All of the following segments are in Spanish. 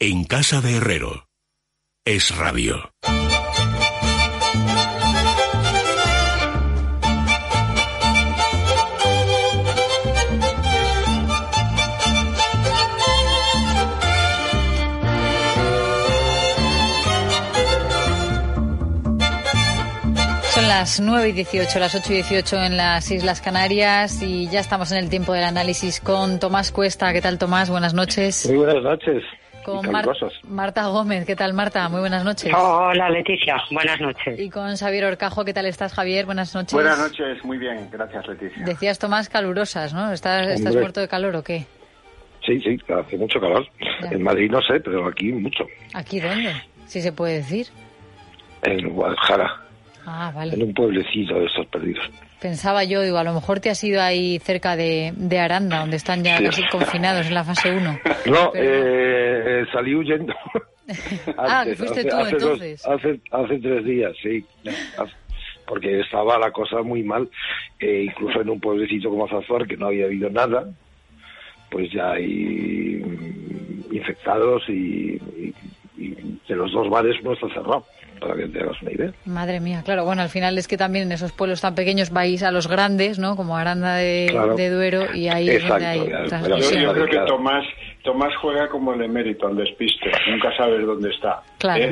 En casa de Herrero. Es radio. Son las 9:18, las 8:18 en las Islas Canarias y ya estamos en el tiempo del análisis con Tomás Cuesta. ¿Qué tal, Tomás? Buenas noches. Muy buenas noches. Con Marta Gómez. ¿Qué tal, Marta? Muy buenas noches. Hola, Leticia. Buenas noches. Y con Xavier Horcajo. ¿Qué tal estás, Javier? Buenas noches. Buenas noches. Muy bien. Gracias, Leticia. Decías, Tomás, calurosas, ¿no? ¿Estás muerto de calor o qué? Sí, hace mucho calor. Ya. En Madrid no sé, pero aquí mucho. ¿Aquí dónde? Si se puede decir. En Guadalajara. Ah, vale. En un pueblecito de estos perdidos. Pensaba yo, a lo mejor te has ido ahí cerca de Aranda, donde están ya casi confinados en la fase 1. No, salí huyendo. Antes, fuiste tú entonces. Hace 3 días, sí. Porque estaba la cosa muy mal. Incluso en un pueblecito como Azazuar, que no había habido nada, pues ya hay infectados y de los 2 bares uno está cerrado. Para que te hagas una idea. Madre mía, claro. Bueno, al final es que también en esos pueblos tan pequeños vais a los grandes, ¿no? Como Aranda de Duero, y ahí es donde hay transmisión. Yo creo que Tomás juega como el emérito, al despiste. Nunca sabes dónde está. Claro.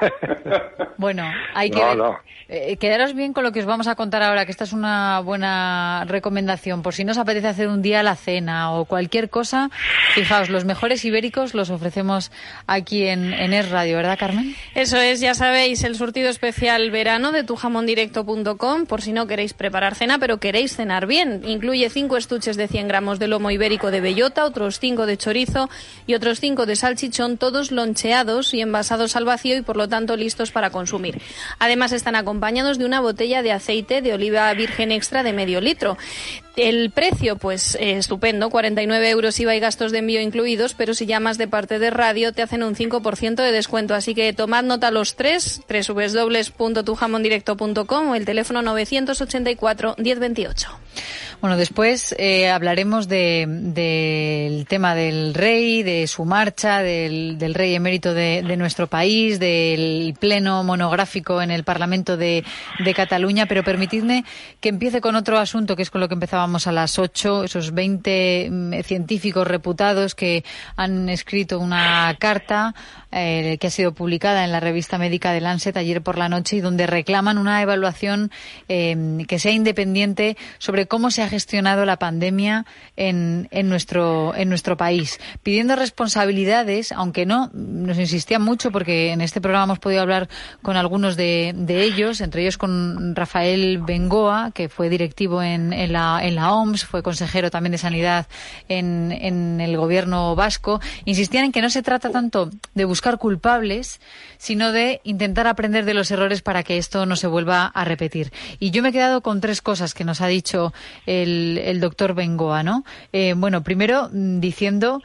Bueno, hay que quedaros bien con lo que os vamos a contar ahora, que esta es una buena recomendación. Por si no os apetece hacer un día la cena o cualquier cosa, fijaos, los mejores ibéricos los ofrecemos aquí en Es Radio, ¿verdad, Carmen? Eso es, ya sabéis, el surtido especial verano de tujamondirecto.com, por si no queréis preparar cena, pero queréis cenar bien. Incluye 5 estuches de 100 gramos de lomo ibérico de bellota, otros 5 de chorizo y otros 5 de salchichón, todos loncheados y envasados al vacío y por lo tanto listos para consumir. Además están acompañados de una botella de aceite de oliva virgen extra de medio litro. El precio, pues estupendo, 49 euros IVA y gastos de envío incluidos, pero si llamas de parte de radio te hacen un 5% de descuento, así que tomad nota los 3, www.tujamondirecto.com o el teléfono 984 1028. Bueno, después hablaremos del tema del rey, de su marcha, del rey emérito de nuestro país, del pleno monográfico en el Parlamento de Cataluña, pero permitidme que empiece con otro asunto, que es con lo que empezábamos a las 8, esos 20 científicos reputados que han escrito una carta que ha sido publicada en la revista médica de Lancet ayer por la noche y donde reclaman una evaluación que sea independiente sobre cómo se ha gestionado la pandemia en nuestro país, pidiendo responsabilidades, aunque no nos insistían mucho porque en este programa hemos podido hablar con algunos de ellos, entre ellos con Rafael Bengoa, que fue directivo en la OMS, fue consejero también de Sanidad en el gobierno vasco. Insistían en que no se trata tanto de buscar culpables, sino de intentar aprender de los errores para que esto no se vuelva a repetir. Y yo me he quedado con 3 cosas que nos ha dicho el doctor Bengoa, ¿no? Bueno, primero diciendo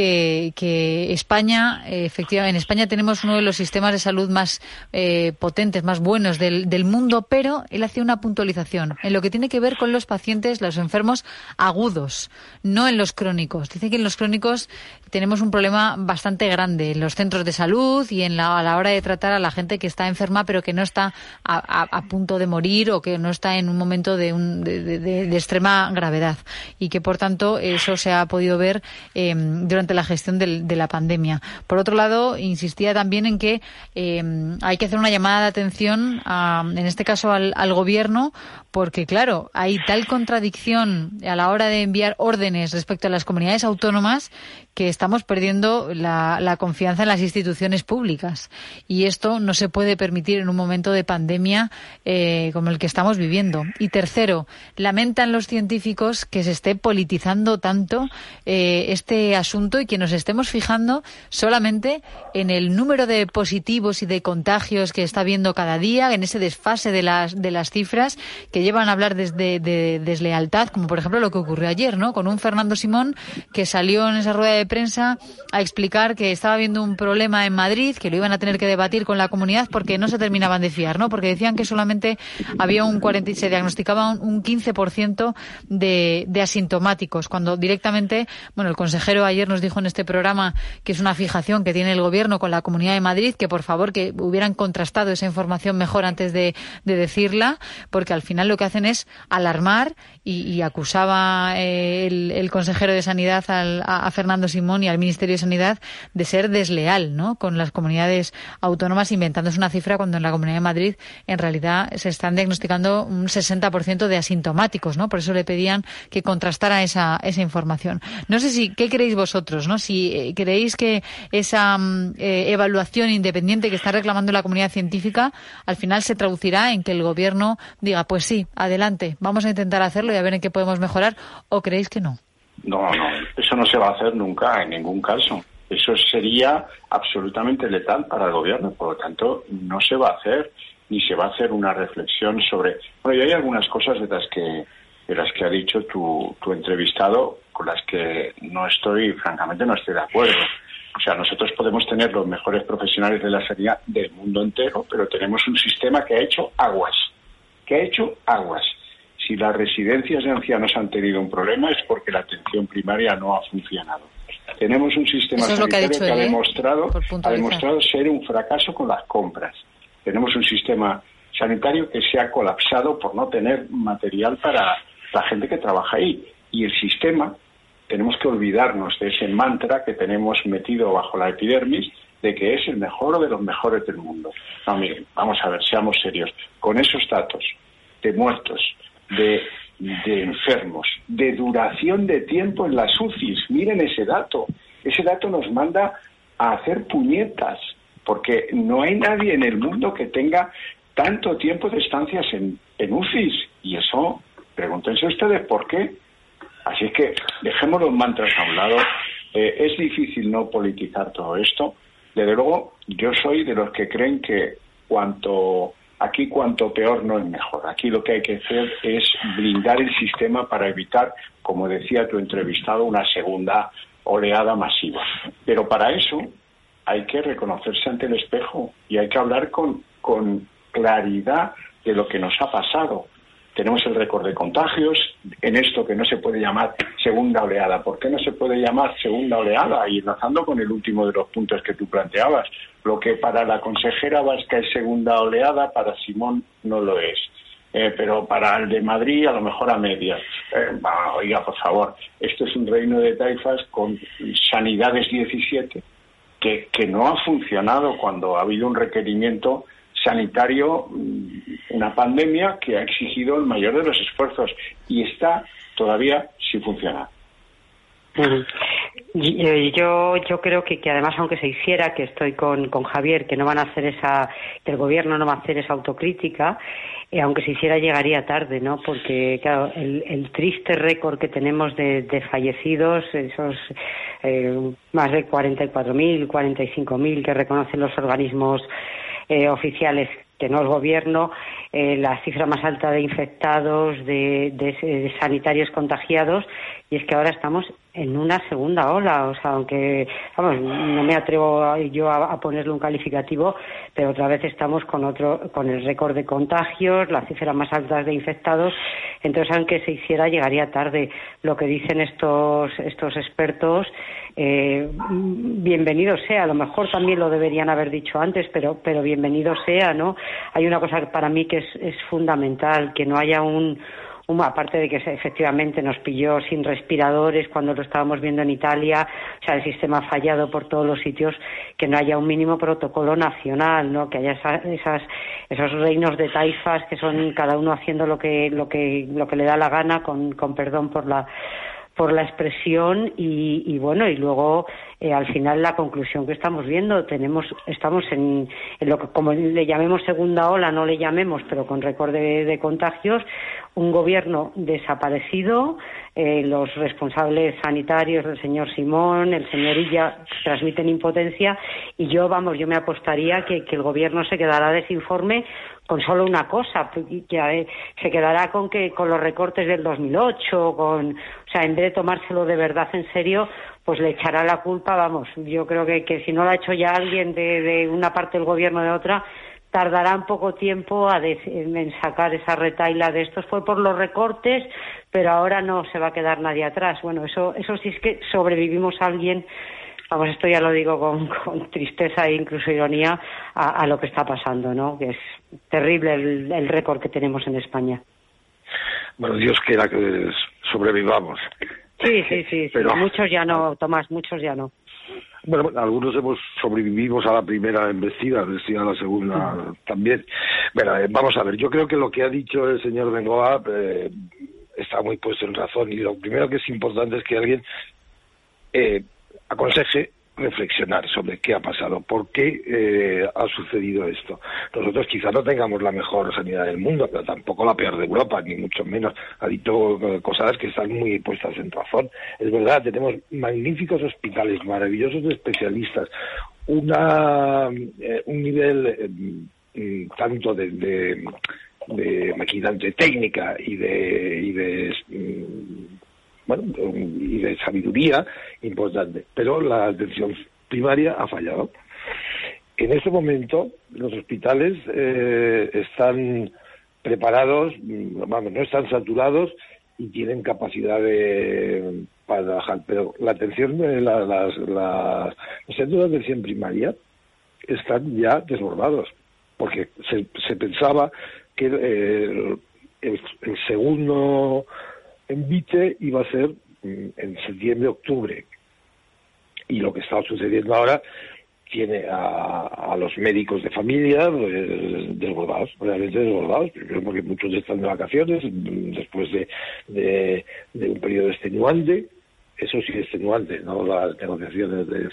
que España, efectivamente, en España tenemos uno de los sistemas de salud más potentes, más buenos del mundo, pero él hacía una puntualización en lo que tiene que ver con los pacientes, los enfermos agudos, no en los crónicos. Dice que en los crónicos tenemos un problema bastante grande en los centros de salud y a la hora de tratar a la gente que está enferma, pero que no está a punto de morir o que no está en un momento de extrema gravedad, y que, por tanto, eso se ha podido ver durante la gestión de la pandemia. Por otro lado, insistía también en que hay que hacer una llamada de atención, en este caso al gobierno, porque, claro, hay tal contradicción a la hora de enviar órdenes respecto a las comunidades autónomas que estamos perdiendo la confianza en las instituciones públicas. Y esto no se puede permitir en un momento de pandemia como el que estamos viviendo. Y tercero, lamentan los científicos que se esté politizando tanto este asunto y que nos estemos fijando solamente en el número de positivos y de contagios que está habiendo cada día, en ese desfase de las cifras que llevan a hablar de deslealtad, como por ejemplo lo que ocurrió ayer, ¿no? Con un Fernando Simón que salió en esa rueda de prensa a explicar que estaba habiendo un problema en Madrid, que lo iban a tener que debatir con la comunidad porque no se terminaban de fiar, ¿no? Porque decían que solamente había se diagnosticaba un 15% de asintomáticos, cuando directamente, bueno, el consejero ayer nos dijo en este programa que es una fijación que tiene el Gobierno con la Comunidad de Madrid, que por favor que hubieran contrastado esa información mejor antes de decirla, porque al final lo que hacen es alarmar y acusaba el consejero de Sanidad a Fernando Simón y al Ministerio de Sanidad de ser desleal, ¿no?, con las comunidades autónomas, inventándose una cifra cuando en la Comunidad de Madrid en realidad se están diagnosticando un 60% de asintomáticos, ¿no? Por eso le pedían que contrastara esa información. No sé qué creéis vosotros, ¿no? Si creéis que esa evaluación independiente que está reclamando la comunidad científica al final se traducirá en que el Gobierno diga, pues sí, adelante, vamos a intentar hacerlo y a ver en qué podemos mejorar, ¿o creéis que no? No, eso no se va a hacer nunca, en ningún caso. Eso sería absolutamente letal para el Gobierno, por lo tanto, no se va a hacer, ni se va a hacer una reflexión sobre... Bueno, y hay algunas cosas de las que ha dicho tu entrevistado, con las que francamente no estoy de acuerdo. O sea, nosotros podemos tener los mejores profesionales de la sanidad del mundo entero, pero tenemos un sistema que ha hecho aguas. Si las residencias de ancianos han tenido un problema es porque la atención primaria no ha funcionado. Tenemos un sistema sanitario que ha demostrado ser un fracaso con las compras. Tenemos un sistema sanitario que se ha colapsado por no tener material para la gente que trabaja ahí. Y el sistema, tenemos que olvidarnos de ese mantra que tenemos metido bajo la epidermis de que es el mejor de los mejores del mundo. No, miren, vamos a ver, seamos serios. Con esos datos de muertos, de enfermos, de duración de tiempo en las UCIs, miren ese dato. Ese dato nos manda a hacer puñetas, porque no hay nadie en el mundo que tenga tanto tiempo de estancias en UCIs. Y eso, pregúntense ustedes por qué. Así es que dejemos los mantras a un lado. Es difícil no politizar todo esto. Desde luego, yo soy de los que creen que cuanto peor no es mejor. Aquí lo que hay que hacer es blindar el sistema para evitar, como decía tu entrevistado, una segunda oleada masiva. Pero para eso hay que reconocerse ante el espejo y hay que hablar con claridad de lo que nos ha pasado. Tenemos el récord de contagios en esto que no se puede llamar segunda oleada. ¿Por qué no se puede llamar segunda oleada? Y enlazando con el último de los puntos que tú planteabas, lo que para la consejera vasca es segunda oleada, para Simón no lo es. Pero para el de Madrid a lo mejor a medias. Oiga, por favor, esto es un reino de taifas con sanidades 17 que no ha funcionado cuando ha habido un requerimiento sanitario, una pandemia que ha exigido el mayor de los esfuerzos y está todavía sin funcionar. Yo creo que además, aunque se hiciera, que estoy con Javier, que no van a hacer que el Gobierno no va a hacer esa autocrítica, aunque se hiciera llegaría tarde, ¿no? Porque claro, el triste récord que tenemos de fallecidos, esos más de 44.000, 45.000 que reconocen los organismos oficiales, que no el Gobierno, la cifra más alta de infectados, de sanitarios contagiados, y es que ahora estamos en una segunda ola. O sea, aunque no me atrevo yo a ponerle un calificativo, pero otra vez estamos con el récord de contagios, la cifra más alta de infectados. Entonces, aunque se hiciera, llegaría tarde. Lo que dicen estos expertos, bienvenido sea. A lo mejor también lo deberían haber dicho antes, pero bienvenido sea, ¿no? Hay una cosa para mí que es fundamental, que no haya aparte de que efectivamente nos pilló sin respiradores cuando lo estábamos viendo en Italia, o sea, el sistema ha fallado por todos los sitios, que no haya un mínimo protocolo nacional, ¿no? Que haya esos reinos de taifas que son cada uno haciendo lo que le da la gana, con perdón por la expresión, y bueno, y luego al final la conclusión que estamos viendo, estamos en lo que, como le llamemos segunda ola, no le llamemos, pero con récord de contagios, un Gobierno desaparecido, los responsables sanitarios, el señor Simón, el señor Illa, transmiten impotencia, y yo me apostaría que el Gobierno se quedará desinforme con solo una cosa, que se quedará con los recortes del 2008, o sea, en vez de tomárselo de verdad en serio, pues le echará la culpa. Yo creo que si no lo ha hecho ya alguien de una parte del Gobierno, de otra, tardarán poco tiempo en sacar esa retahíla de estos. Fue por los recortes, pero ahora no se va a quedar nadie atrás. Bueno, eso sí es que sobrevivimos a alguien, vamos, esto ya lo digo con tristeza e incluso ironía, a lo que está pasando, ¿no? Que es terrible el récord que tenemos en España. Bueno, Dios quiera que sobrevivamos. Sí, pero muchos ya no, Tomás, muchos ya no. Bueno, algunos sobrevivimos a la primera embestida, a la segunda también. Bueno, vamos a ver, yo creo que lo que ha dicho el señor Bengoa está muy puesto en razón, y lo primero que es importante es que alguien aconseje reflexionar sobre qué ha pasado, por qué ha sucedido esto. Nosotros quizá no tengamos la mejor sanidad del mundo, pero tampoco la peor de Europa, ni mucho menos. Ha dicho cosas que están muy puestas en razón. Es verdad, tenemos magníficos hospitales, maravillosos de especialistas, un nivel tanto de maquinaria técnica y de sabiduría importante, pero la atención primaria ha fallado. En este momento los hospitales están preparados, no están saturados y tienen capacidad para trabajar, pero la atención los centros de atención primaria están ya desbordados, porque se pensaba que el segundo envite iba a ser en septiembre-octubre, y lo que está sucediendo ahora tiene a los médicos de familia desbordados, realmente desbordados, primero porque muchos están de vacaciones después de un periodo extenuante. Eso sí es extenuante, no las negociaciones de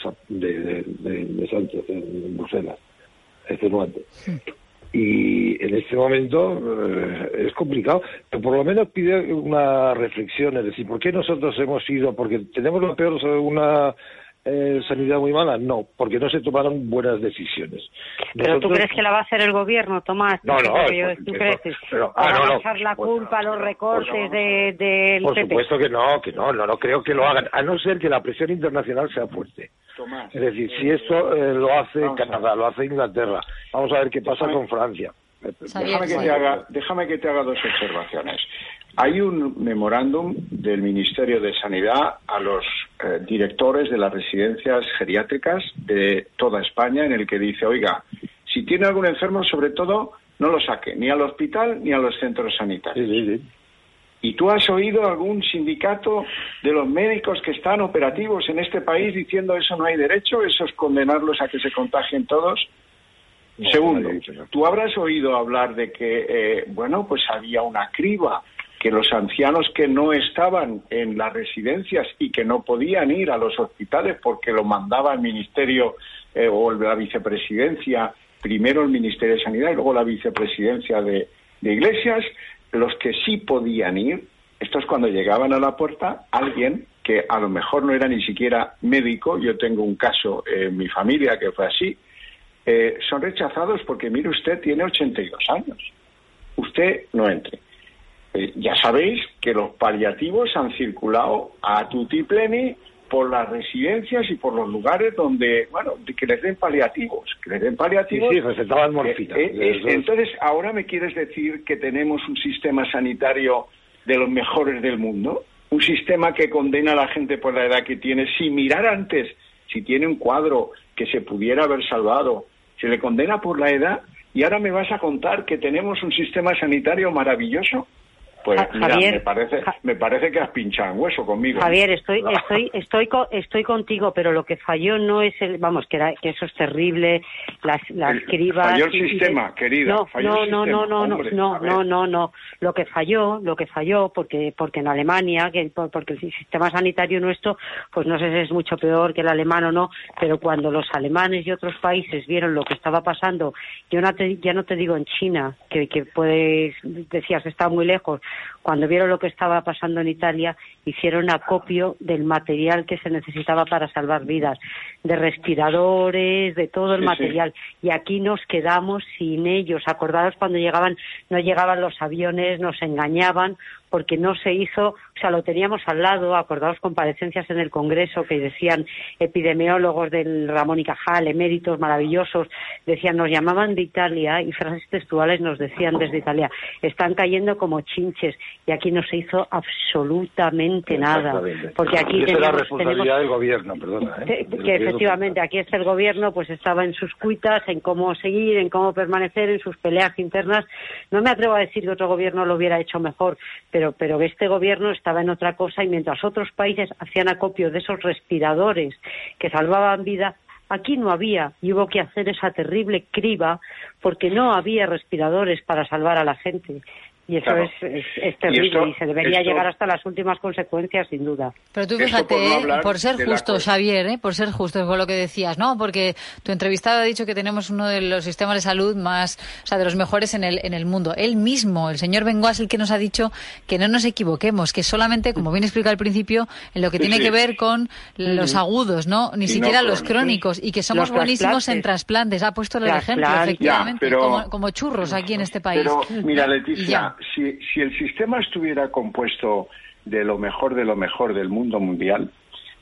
Sánchez en Bruselas, extenuante. Sí. Y en este momento es complicado, pero por lo menos pide una reflexión, es decir, ¿por qué nosotros hemos ido? ¿Porque tenemos lo peor, una sanidad muy mala? No, porque no se tomaron buenas decisiones. ¿Pero tú crees que la va a hacer el gobierno, Tomás? No, ¿Tú crees que va a echar la culpa a los recortes del Por PP? supuesto que no creo que lo hagan, a no ser que la presión internacional sea fuerte. Tomás, es decir, si esto lo hace Canadá, lo hace Inglaterra, vamos a ver qué pasa con Francia. Déjame que te haga dos observaciones. Hay un memorándum del Ministerio de Sanidad a los directores de las residencias geriátricas de toda España, en el que dice, oiga, si tiene algún enfermo, sobre todo, no lo saque ni al hospital ni a los centros sanitarios. Sí. ¿Y tú has oído algún sindicato de los médicos que están operativos en este país diciendo eso no hay derecho, eso es condenarlos a que se contagien todos? No, segundo, tú habrás oído hablar de que, pues había una criba, que los ancianos que no estaban en las residencias y que no podían ir a los hospitales porque lo mandaba el Ministerio o la Vicepresidencia, primero el Ministerio de Sanidad y luego la Vicepresidencia de Iglesias, los que sí podían ir, esto es cuando llegaban a la puerta, alguien que a lo mejor no era ni siquiera médico, yo tengo un caso en mi familia que fue así, son rechazados porque, mire usted, tiene 82 años, usted no entre. Ya sabéis que los paliativos han circulado a tutipleni por las residencias y por los lugares donde, que les den paliativos. Sí, recetaban morfina. Entonces, ahora me quieres decir que tenemos un sistema sanitario de los mejores del mundo, un sistema que condena a la gente por la edad que tiene, sin mirar antes si tiene un cuadro que se pudiera haber salvado, se le condena por la edad, y ahora me vas a contar que tenemos un sistema sanitario maravilloso. Pues mira, Javier, me parece que has pinchado en hueso conmigo. Javier, estoy contigo, pero lo que falló no es que eso es terrible, las cribas. Falló el sistema, querida. No. Lo que falló, porque en Alemania, porque el sistema sanitario nuestro, pues no sé si es mucho peor que el alemán o no, pero cuando los alemanes y otros países vieron lo que estaba pasando, ya no te digo en China, que decías está muy lejos. Cuando vieron lo que estaba pasando en Italia, hicieron acopio del material que se necesitaba para salvar vidas, de respiradores, de todo el material. Y aquí nos quedamos sin ellos. Acordados cuando no llegaban los aviones, nos engañaban porque no se hizo, o sea, lo teníamos al lado, acordados comparecencias en el Congreso que decían epidemiólogos del Ramón y Cajal, eméritos maravillosos, decían, nos llamaban de Italia y frases textuales nos decían desde Italia, están cayendo como chinches, y aquí no se hizo absolutamente nada, porque aquí es la responsabilidad del gobierno, perdona. Que efectivamente aquí está el gobierno, pues estaba en sus cuitas, en cómo seguir, en cómo permanecer, en sus peleas internas. No me atrevo a decir que otro gobierno lo hubiera hecho mejor, pero este gobierno estaba en otra cosa, y mientras otros países hacían acopio de esos respiradores que salvaban vida, aquí no había, y hubo que hacer esa terrible criba porque no había respiradores para salvar a la gente. Y eso claro. es terrible, y se debería llegar hasta las últimas consecuencias, sin duda. Pero tú fíjate, por ser justo, Xavier, por ser justo con lo que decías, ¿no? Porque tu entrevistado ha dicho que tenemos uno de los sistemas de salud más, o sea, de los mejores en el mundo. Él mismo, el señor Bengoa, es el que nos ha dicho que no nos equivoquemos, que solamente, como bien explicado al principio, en lo que tiene que ver con los agudos, ¿no? Ni siquiera los crónicos, y que somos buenísimos en trasplantes. Ha puesto el ejemplo, efectivamente, como churros aquí en este país. Pero, mira, Leticia, si el sistema estuviera compuesto de lo mejor del mundo mundial,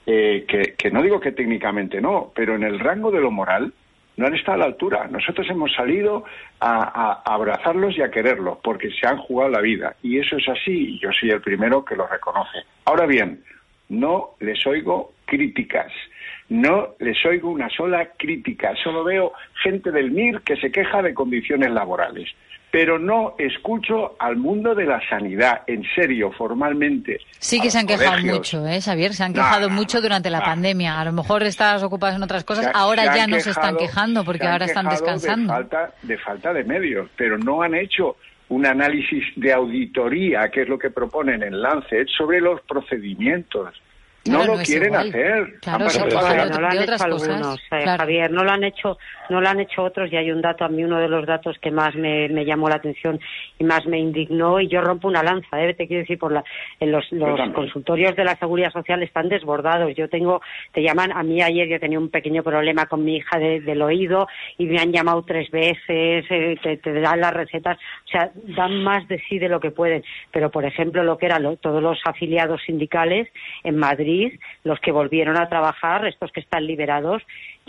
que no digo que técnicamente no, pero en el rango de lo moral no han estado a la altura. Nosotros hemos salido a abrazarlos y a quererlos porque se han jugado la vida, y eso es así, y yo soy el primero que lo reconoce. Ahora bien, no les oigo críticas. No les oigo una sola crítica. Solo veo gente del MIR que se queja de condiciones laborales. Pero no escucho al mundo de la sanidad, en serio, formalmente. Sí que se han quejado mucho, Xavier, se han quejado mucho durante la pandemia. A lo mejor estás ocupado en otras cosas, ahora ya no se están quejando porque ahora están descansando. De falta de medios, pero no han hecho un análisis de auditoría, que es lo que proponen en Lancet, sobre los procedimientos. Claro, no lo quieren hacer. Claro, no lo han hecho algunos, Javier, no lo han hecho otros, y hay un dato, a mí uno de los datos que más me llamó la atención y más me indignó, y yo rompo una lanza, te quiero decir, los consultorios de la Seguridad Social están desbordados. Te llaman, a mí ayer yo tenía un pequeño problema con mi hija del oído y me han llamado 3 veces, te dan las recetas, o sea, dan más de sí de lo que pueden. Pero, por ejemplo, lo que eran todos los afiliados sindicales en Madrid, los que volvieron a trabajar, estos que están liberados,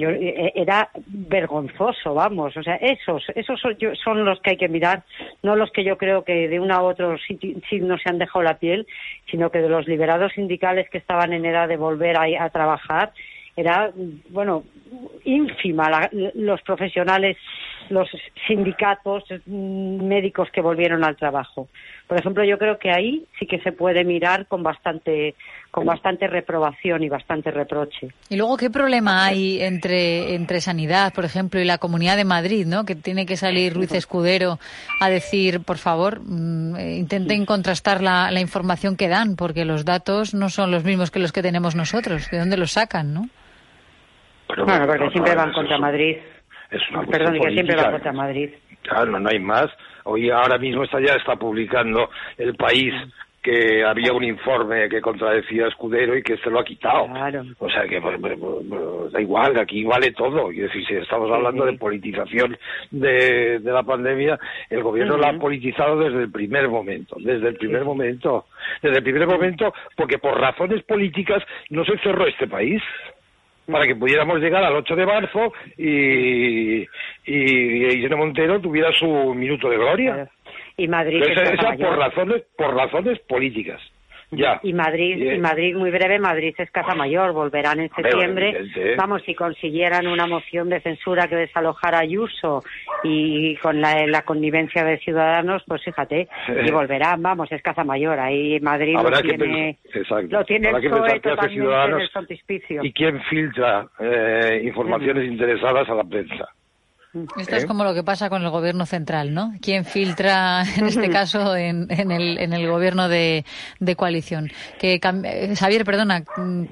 era vergonzoso, vamos, o sea, esos son los que hay que mirar, no los que yo creo que de una u otro signo se han dejado la piel, sino que de los liberados sindicales que estaban en edad de volver a trabajar, era, bueno, ínfima los profesionales, los sindicatos médicos que volvieron al trabajo. Por ejemplo, yo creo que ahí sí que se puede mirar con bastante reprobación y bastante reproche. Y luego, ¿qué problema hay entre Sanidad, por ejemplo, y la Comunidad de Madrid, ¿no? Que tiene que salir Ruiz Escudero a decir, por favor, intenten contrastar la información que dan, porque los datos no son los mismos que los que tenemos nosotros. ¿De dónde los sacan, no? Bueno, porque siempre van contra Madrid. Es una Perdón, que siempre van contra Madrid. Claro, no hay más. Ahora mismo ya está publicando El País que había un informe que contradecía a Escudero y que se lo ha quitado. Claro. O sea que da igual, aquí vale todo. Es decir, si estamos hablando de politización de la pandemia, el gobierno la ha politizado desde el primer momento. Desde el primer momento, porque por razones políticas no se cerró este país para que pudiéramos llegar al 8 de marzo y Irene Montero tuviera su minuto de gloria. Y Madrid, esa por razones políticas. Ya. Y Madrid, muy breve, Madrid es Casa Mayor, volverán en septiembre. Vamos, si consiguieran una moción de censura que desalojara a Ayuso y con la connivencia de Ciudadanos, pues fíjate, y volverán, vamos, es Casa Mayor, ahí Madrid lo tiene el PSOE totalmente en el frontispicio. ¿Y quién filtra informaciones interesadas a la prensa? Esto es como lo que pasa con el gobierno central, ¿no? ¿Quién filtra, en este caso, en el gobierno de coalición? Xavier, perdona,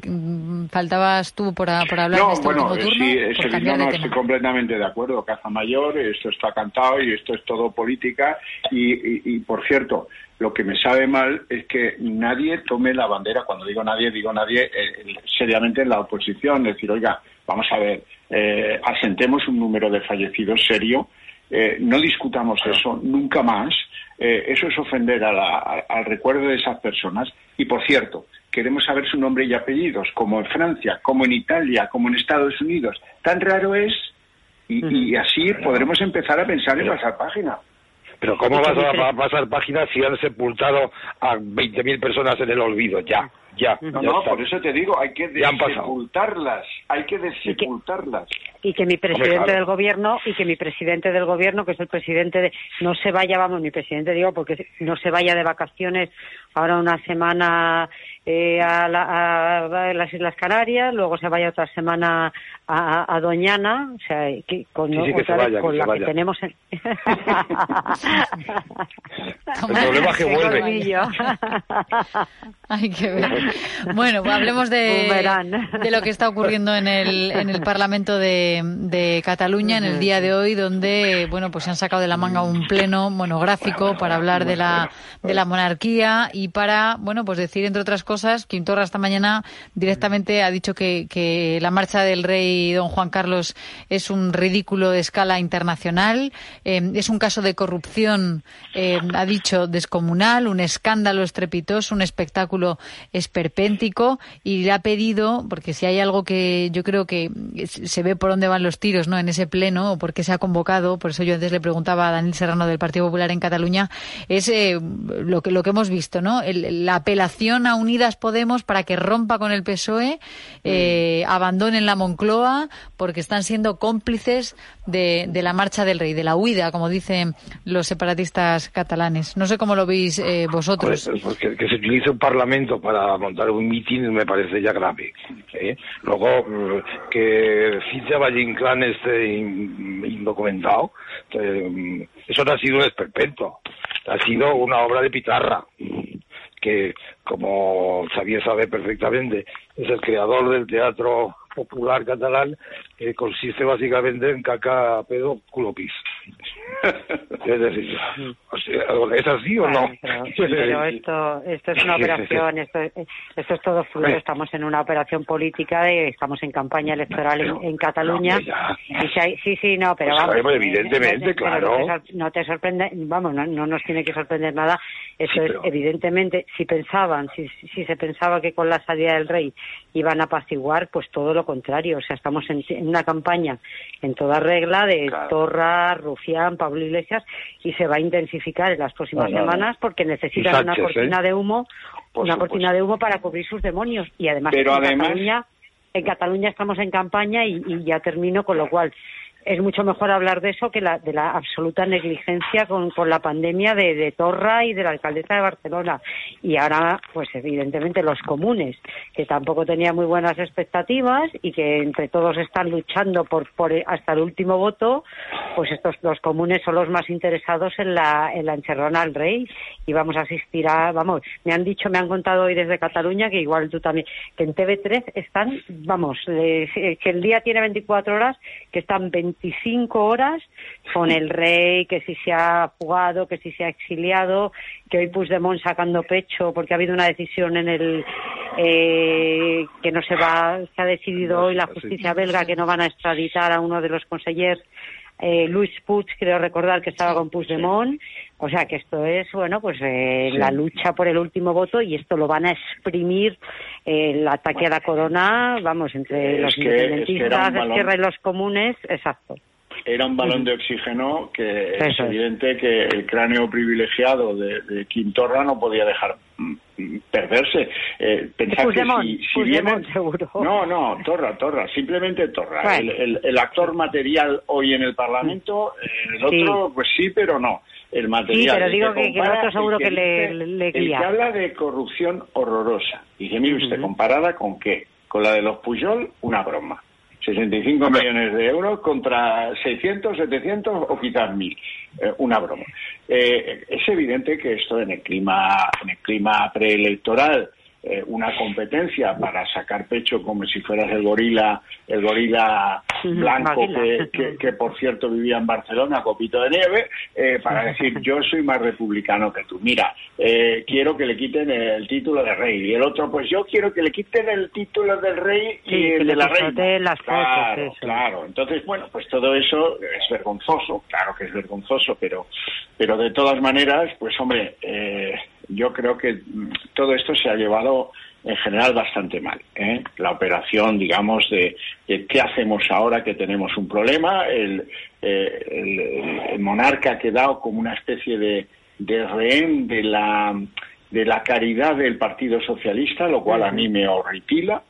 faltabas tú por hablar de este último turno. Sí, estoy completamente de acuerdo. Caza Mayor, esto está cantado y esto es todo política. Y por cierto, lo que me sabe mal es que nadie tome la bandera. Cuando digo nadie seriamente en la oposición. Decir, oiga, vamos a ver, asentemos un número de fallecidos serio no discutamos eso nunca más. Eso es ofender al recuerdo de esas personas. Y, por cierto, queremos saber su nombre y apellidos, como en Francia, como en Italia, como en Estados Unidos. Tan raro es, y así podremos empezar a pensar en pasar página. Pero ¿cómo vas a pasar página si han sepultado a 20.000 personas en el olvido? Ya. No, por eso te digo, hay que desepultarlas, Y que mi presidente del gobierno, que es el presidente de... No se vaya, mi presidente digo, porque no se vaya de vacaciones ahora una semana a las Islas Canarias, luego se vaya otra semana a Doñana, o sea, que que tenemos... El problema es que vuelve. Hay que ver. Bueno, pues hablemos de lo que está ocurriendo en el Parlamento de Cataluña en el día de hoy, donde pues se han sacado de la manga un pleno monográfico para hablar de la monarquía y para pues decir, entre otras cosas, Quim Torra esta mañana directamente ha dicho que la marcha del rey don Juan Carlos es un ridículo de escala internacional, es un caso de corrupción, ha dicho, descomunal, un escándalo estrepitoso, un espectáculo esperpéntico, y le ha pedido, porque si hay algo que yo creo que se ve por dónde van los tiros, ¿no?, en ese pleno, o por qué se ha convocado, por eso yo antes le preguntaba a Daniel Serrano del Partido Popular en Cataluña, es lo que hemos visto, ¿no?, la apelación a Unidas Podemos para que rompa con el PSOE, abandonen la Moncloa, porque están siendo cómplices de la marcha del rey, de la huida, como dicen los separatistas catalanes. No sé cómo lo veis vosotros. Pues que se utilice un parlamento para montar un mitin me parece ya grave. Luego, que Cintia Valle Inclán esté indocumentado, eso no ha sido un esperpento, ha sido una obra de pitarra, que, como Xavier sabe perfectamente, es el creador del teatro popular catalán, que consiste básicamente en caca, pedo, culo, pis. Es decir, ¿es así o no? Pero esto es una operación, esto es todo fruto, estamos en una operación política, estamos en campaña electoral en Cataluña. No, pero pues vamos. Evidentemente, claro. No te sorprende, no nos tiene que sorprender nada. Eso es, evidentemente, si se pensaba que con la salida del rey iban a apaciguar, pues todo lo contrario. O sea, estamos en una campaña en toda regla de Torra, Rufián, Pablo Iglesias, y se va a intensificar en las próximas semanas porque necesitan Sánchez, una cortina de humo, cortina de humo para cubrir sus demonios. Y además, en Cataluña estamos en campaña y ya termino, con lo cual es mucho mejor hablar de eso que de la absoluta negligencia con la pandemia de Torra y de la alcaldesa de Barcelona. Y ahora, pues evidentemente los comunes, que tampoco tenían muy buenas expectativas y que entre todos están luchando por hasta el último voto, pues los comunes son los más interesados en la encerrona al rey. Y vamos a asistir me han contado hoy desde Cataluña, que igual tú también, que en TV3 están, que el día tiene 24 horas, que están 25 horas con el rey, que si se ha fugado, que si se ha exiliado, que hoy Puigdemont sacando pecho porque ha habido una decisión que no se ha decidido hoy la justicia belga que no van a extraditar a uno de los consejeros, Luis Puig, creo recordar que estaba con Puigdemont. O sea que esto es, la lucha por el último voto, y esto lo van a exprimir, el ataque a la corona, entre los independentistas, Esquerra y los comunes, exacto. Era un balón de oxígeno que es evidente que el cráneo privilegiado de Quim Torra no podía dejar perderse. Pensar que si vienen... seguro. No, Torra, simplemente Torra. Bueno. El actor material hoy en el Parlamento, el otro, pues sí, pero no. El material. Sí, pero digo que el otro seguro que le guía. El que habla de corrupción horrorosa. Dice, mire usted, ¿comparada con qué? Con la de los Pujol, una broma. 65 millones de euros contra 600, 700 o quizás 1.000. Una broma. Es evidente que esto en el clima preelectoral una competencia para sacar pecho como si fueras el gorila blanco que por cierto vivía en Barcelona, copito de nieve, para decir yo soy más republicano que tú. Mira, quiero que le quiten el título de rey, y el otro pues yo quiero que le quiten el título del rey y el de la reina. Las fotos, claro. Entonces, bueno, pues todo eso es vergonzoso, claro que es vergonzoso, pero de todas maneras, pues hombre, yo creo que todo esto se ha llevado en general bastante mal, ¿eh? La operación, digamos, de qué hacemos ahora que tenemos un problema, el monarca ha quedado como una especie de rehén de la caridad del Partido Socialista, lo cual a mí me horripila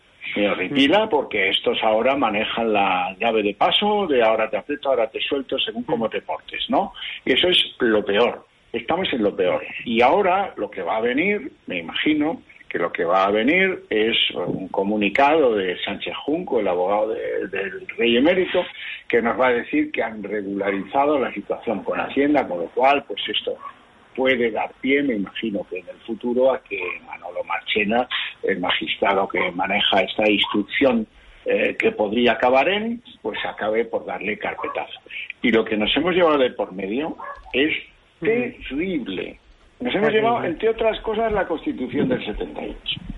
porque estos ahora manejan la llave de paso, de ahora te aprieto, ahora te suelto, según cómo te portes, ¿no? Y eso es lo peor, estamos en lo peor. Y ahora lo que va a venir, me imagino, que lo que va a venir es un comunicado de Sánchez Junco, el abogado del rey emérito, que nos va a decir que han regularizado la situación con Hacienda, con lo cual, pues esto puede dar pie, me imagino que en el futuro, a que Manolo Marchena, el magistrado que maneja esta instrucción que podría acabar pues acabe por darle carpetazo. Y lo que nos hemos llevado de por medio es terrible. Nos hemos llevado, entre otras cosas, la Constitución del 78.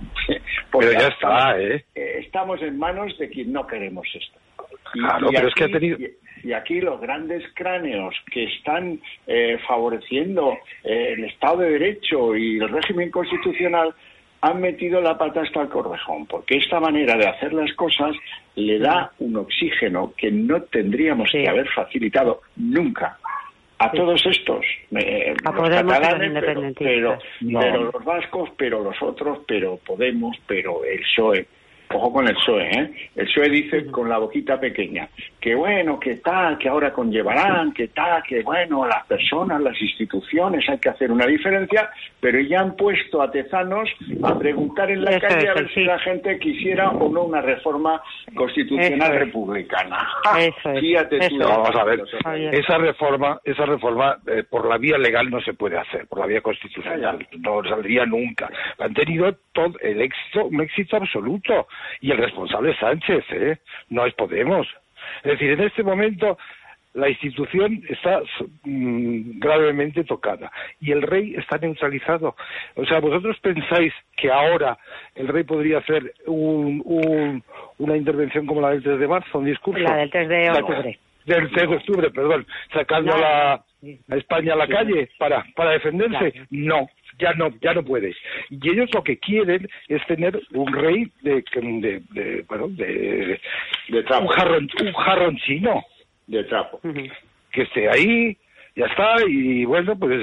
Pero ya está, estamos en manos de quien no queremos esto. Claro, pero es que ha tenido... Y aquí los grandes cráneos que están favoreciendo el Estado de Derecho y el régimen constitucional han metido la pata hasta el corvejón, porque esta manera de hacer las cosas le da un oxígeno que no tendríamos que haber facilitado nunca a todos estos, a los Podemos catalanes, los pero los vascos, pero los otros, pero Podemos, pero el PSOE. Ojo con el PSOE, ¿eh? El PSOE dice con la boquita pequeña que bueno, que tal, que ahora conllevarán, que tal, que bueno, las personas, las instituciones, hay que hacer una diferencia, pero ya han puesto a tezanos a preguntar en la calle a ver si la gente quisiera o no una reforma constitucional republicana. Fíjate tú. Vamos a ver, esa reforma por la vía legal no se puede hacer, por la vía constitucional no saldría nunca. Han tenido todo un éxito absoluto. Y el responsable es Sánchez, no es Podemos. Es decir, en este momento la institución está gravemente tocada y el rey está neutralizado. O sea, ¿vosotros pensáis que ahora el rey podría hacer una intervención como la del 3 de marzo, un discurso? La del 3 de octubre. Del 3 de octubre, perdón, sacando a España a la calle para defenderse. Claro. Ya no puede. Y ellos lo que quieren es tener un rey de trapo. un jarrón chino de trapo que esté ahí, ya está. Y bueno, pues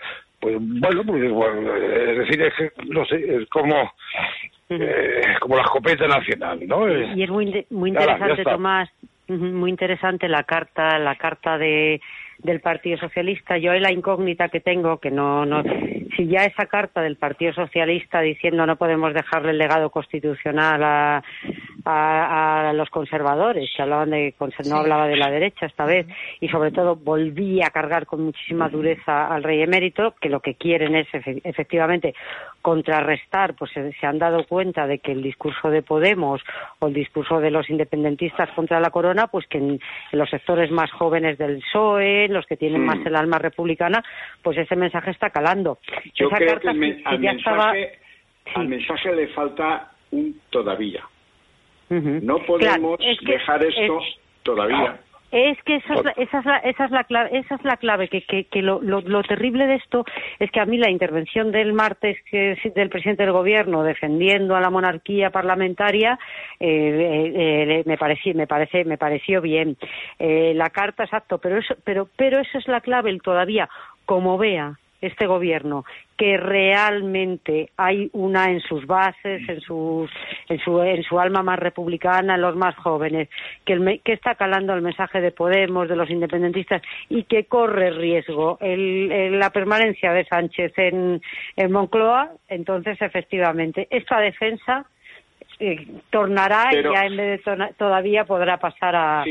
es decir, no sé, es como la escopeta nacional, ¿no? Y es muy interesante, Tomás, muy interesante la carta del Partido Socialista. Yo la incógnita que tengo, que no si ya esa carta del Partido Socialista diciendo no podemos dejarle el legado constitucional a los conservadores, que hablaban no hablaba de la derecha esta vez, y sobre todo volvía a cargar con muchísima dureza al rey emérito, que lo que quieren es efectivamente contrarrestar, pues se han dado cuenta de que el discurso de Podemos o el discurso de los independentistas contra la corona, pues que en los sectores más jóvenes del PSOE, los que tienen más el alma republicana, pues ese mensaje está calando. Yo creo que al mensaje le falta un todavía. No podemos dejar esto todavía. Es que esa es la clave, que lo terrible de esto es que a mí la intervención del martes del presidente del gobierno defendiendo a la monarquía parlamentaria me pareció bien. La carta, exacto, pero eso es la clave, el todavía, como vea este gobierno que realmente hay una en sus bases, en su alma más republicana, en los más jóvenes, que está calando el mensaje de Podemos, de los independentistas, y que corre riesgo la permanencia de Sánchez en Moncloa, entonces efectivamente esta defensa tornará, y ya en vez de todavía podrá pasar a...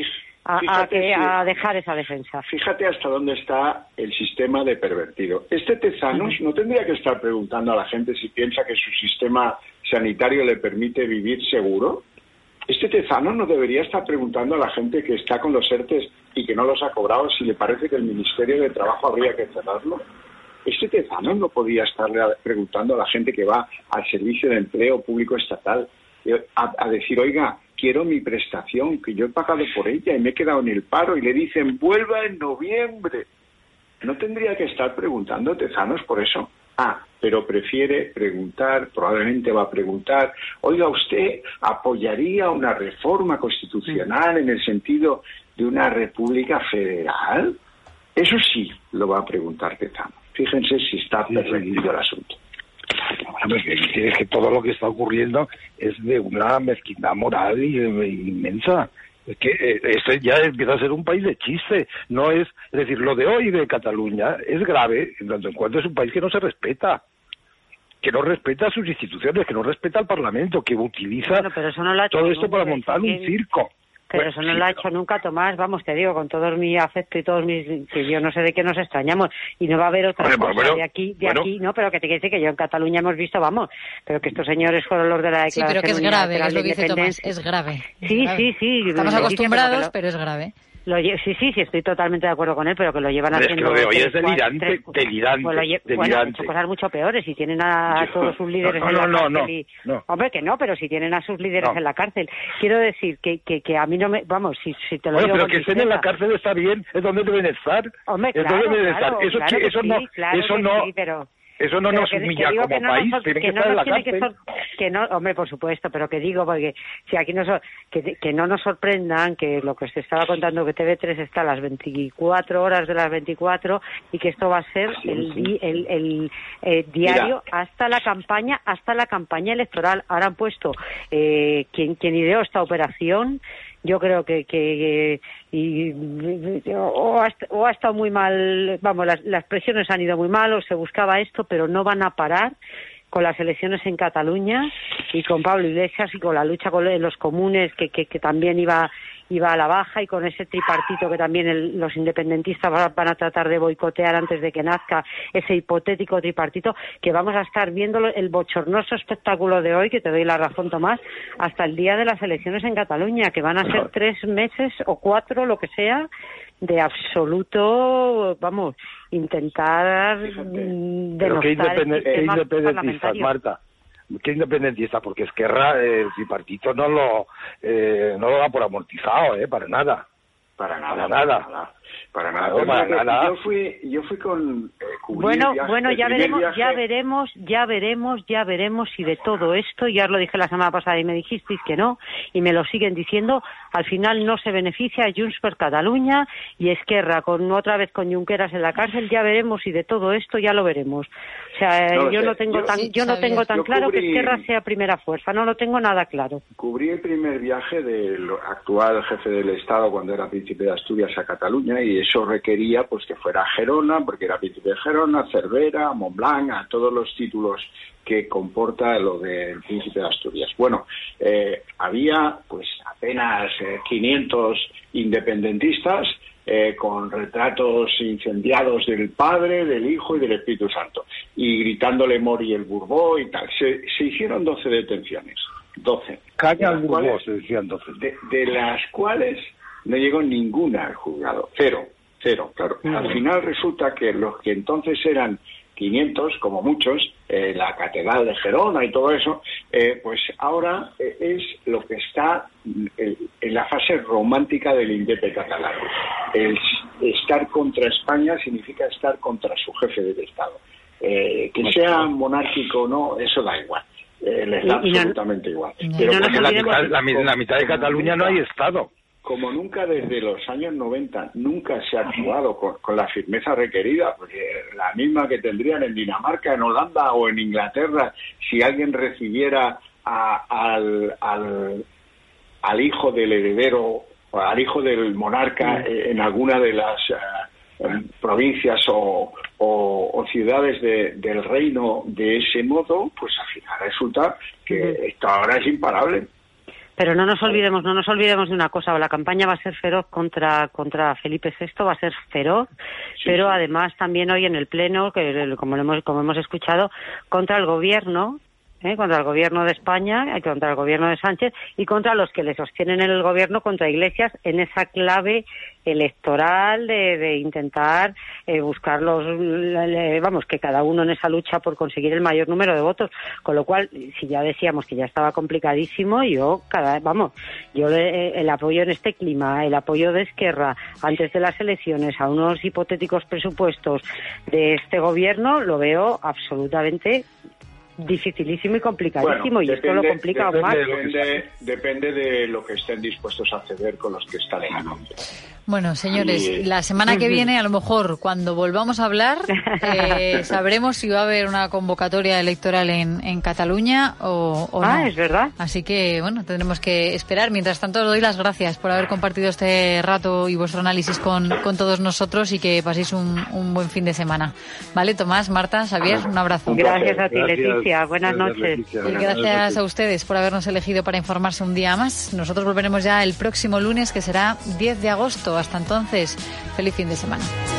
a dejar esa defensa. Fíjate hasta dónde está el sistema de pervertido. Este Tezanos no tendría que estar preguntando a la gente si piensa que su sistema sanitario le permite vivir seguro. Este Tezanos no debería estar preguntando a la gente que está con los ERTES y que no los ha cobrado si le parece que el Ministerio de Trabajo habría que cerrarlo. Este Tezanos no podía estarle preguntando a la gente que va al Servicio de Empleo Público Estatal a decir, oiga, quiero mi prestación, que yo he pagado por ella y me he quedado en el paro, y le dicen, vuelva en noviembre. No tendría que estar preguntando Tezanos por eso. Pero prefiere preguntar, probablemente va a preguntar, oiga, ¿usted apoyaría una reforma constitucional en el sentido de una república federal? Eso sí lo va a preguntar Tezanos. Fíjense si está pervertido el asunto. Es que todo lo que está ocurriendo es de una mezquindad moral inmensa. Es que este ya empieza a ser un país de chiste. No es decir, lo de hoy de Cataluña es grave en tanto en cuanto es un país que no se respeta, que no respeta sus instituciones, que no respeta al Parlamento, que utiliza todo esto para montar un circo. Pero eso no lo ha hecho nunca, Tomás, vamos, te digo, con todo mi afecto y todos mis... que yo no sé de qué nos extrañamos, y no va a haber otra cosa de aquí, no, pero que te quiere decir que yo en Cataluña hemos visto, vamos, pero que estos señores fueron los de la declaración. Sí, pero que es grave, es lo que dice Tomás, es grave. Sí. Estamos acostumbrados, pero es grave. Sí, estoy totalmente de acuerdo con él, pero que lo llevan haciendo... Es que lo de hoy es delirante. Bueno, han hecho cosas mucho peores. Si tienen a todos sus líderes en la cárcel... No. Hombre, que no, pero si tienen a sus líderes en la cárcel. Quiero decir que a mí no me... Vamos, si te lo digo... Pero que estén en la cárcel está bien, es donde deben estar. Hombre, Eso no nos humilla como país, tiene que estar en la cárcel. Hombre, por supuesto, pero que digo, porque si aquí que no nos sorprendan que lo que os estaba contando, que TV3 está a las 24 horas de las 24 y que esto va a ser el diario hasta la campaña electoral. Ahora han puesto quien ideó esta operación. Yo creo que ha estado muy mal, vamos, las presiones han ido muy mal, o se buscaba esto, pero no van a parar con las elecciones en Cataluña y con Pablo Iglesias y con la lucha con los comunes que también iba a la baja, y con ese tripartito que también los independentistas van a tratar de boicotear antes de que nazca ese hipotético tripartito, que vamos a estar viendo el bochornoso espectáculo de hoy, que te doy la razón, Tomás, hasta el día de las elecciones en Cataluña, que van a ser 3 meses o 4, lo que sea, de absoluto, vamos, intentar denostar ¿qué independentistas, Marta? ¿Qué independentista? Porque Esquerra, el tripartito no lo da por amortizado, para nada. Para nada. Yo fui con bueno, ya veremos si de todo esto, ya os lo dije la semana pasada y me dijisteis que no, y me lo siguen diciendo, al final no se beneficia a Junts per Catalunya y Esquerra, otra vez con Junqueras en la cárcel. Ya veremos si de todo esto, ya lo veremos. O sea, yo no tengo tan claro que Esquerra sea primera fuerza, no lo tengo nada claro. Cubrí el primer viaje del actual jefe del Estado cuando era príncipe de Asturias a Cataluña, y eso requería pues que fuera a Gerona, porque era príncipe de Gerona, Cervera, Montblanc, a todos los títulos que comporta lo del príncipe de Asturias. Bueno, había pues apenas 500 independentistas con retratos incendiados del Padre, del Hijo y del Espíritu Santo, y gritándole Mori el Burbó y tal. Se hicieron 12 detenciones. 12. Caña al Burbó, se decían 12. De las cuales no llegó ninguna al juzgado. Cero, claro. Al final resulta que los que entonces eran 500, como muchos, la Catedral de Gerona y todo eso, pues ahora es lo que está en la fase romántica del indepe catalán. El estar contra España significa estar contra su jefe del Estado. Que sea monárquico o no, eso da igual. Les da absolutamente igual. Pero en la mitad de Cataluña no hay Estado. Como nunca desde los años 90, nunca se ha actuado con la firmeza requerida, porque la misma que tendrían en Dinamarca, en Holanda o en Inglaterra, si alguien recibiera al hijo del heredero o al hijo del monarca en alguna de las provincias o ciudades del reino de ese modo, pues al final resulta que esto ahora es imparable. Pero no nos olvidemos de una cosa, la campaña va a ser feroz contra Felipe VI, va a ser feroz, pero además también hoy en el Pleno, que como hemos escuchado, contra el Gobierno, contra el Gobierno de España, contra el Gobierno de Sánchez y contra los que le sostienen en el Gobierno, contra Iglesias, en esa clave electoral de intentar buscar que cada uno en esa lucha por conseguir el mayor número de votos, con lo cual, si ya decíamos que ya estaba complicadísimo, el apoyo en este clima, el apoyo de Esquerra antes de las elecciones a unos hipotéticos presupuestos de este Gobierno, lo veo absolutamente dificilísimo y complicadísimo, y esto lo complica aún más. Depende de lo que estén dispuestos a ceder con los que están en la noche. Bueno, señores, la semana que viene, a lo mejor, cuando volvamos a hablar, sabremos si va a haber una convocatoria electoral en Cataluña o no. Es verdad. Así que, bueno, tendremos que esperar. Mientras tanto, os doy las gracias por haber compartido este rato y vuestro análisis con todos nosotros, y que paséis un buen fin de semana. ¿Vale, Tomás, Marta, Xavier? Un abrazo. Gracias a ti, Leticia. Buenas noches. Y gracias a ustedes por habernos elegido para informarse un día más. Nosotros volveremos ya el próximo lunes, que será 10 de agosto. Hasta entonces, feliz fin de semana.